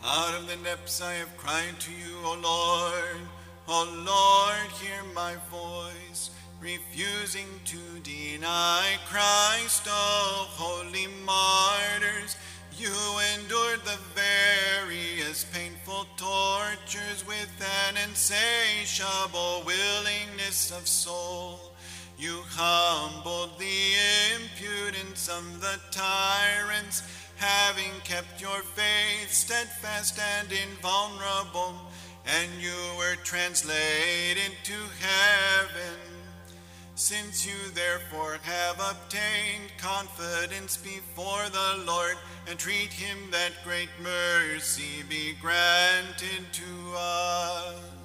Out of the depths I have cried to you, O Lord. O Lord, hear my voice, refusing to deny Christ. O holy martyrs, you endured the various painful tortures with an insatiable willingness of soul. You humbled the impudence of the tyrants, having kept your faith steadfast and invulnerable, and you were translated to heaven. Since you therefore have obtained confidence before the Lord, entreat him that great mercy be granted to us.